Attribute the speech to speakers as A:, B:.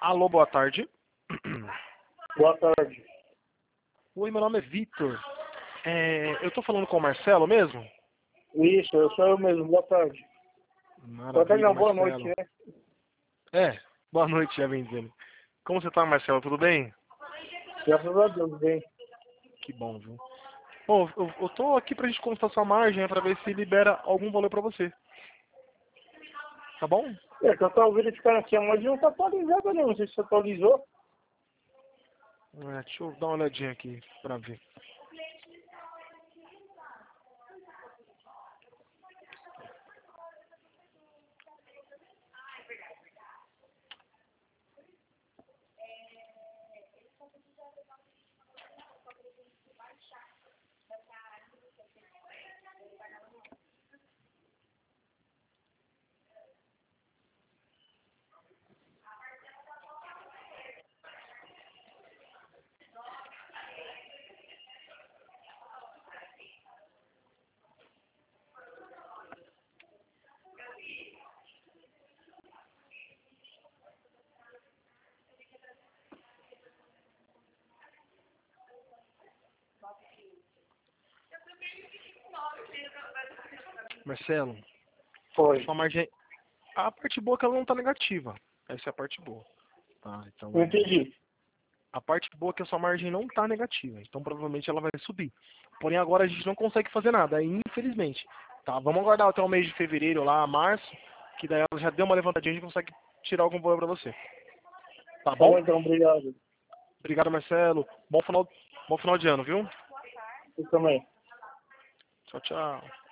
A: Alô, boa tarde.
B: Boa tarde.
A: Oi, meu nome é Vitor. Eu tô falando com o Marcelo mesmo?
B: Isso, eu sou eu mesmo. Boa tarde. Boa tarde,
A: Maravilha,
B: não, boa noite,
A: Marcelo.
B: né?
A: Boa noite, já bem dizendo. Como você tá, Marcelo? Tudo bem?
B: Graças a Deus, bem.
A: Que bom, viu? Bom, eu tô aqui pra gente consultar sua margem pra ver se libera algum valor pra você. Tá bom?
B: É que eu tava verificando aqui, mas não tá atualizado não. Não sei se você atualizou.
A: Deixa eu dar uma olhadinha aqui pra ver. Marcelo,
B: Foi.
A: sua margem. A parte boa é que ela não tá negativa. Essa é a parte boa. Tá, então.
B: Não entendi.
A: A parte boa é que a sua margem não está negativa, então provavelmente ela vai subir. Porém agora a gente não consegue fazer nada, infelizmente. Tá, vamos aguardar até o mês de fevereiro, lá, março, que daí ela já deu uma levantadinha e a gente consegue tirar algum valor para você. Tá
B: Tá bom
A: bom?
B: então, obrigado.
A: Obrigado, Marcelo. Bom final de ano, viu?
B: Eu também.
A: Tchau, tchau.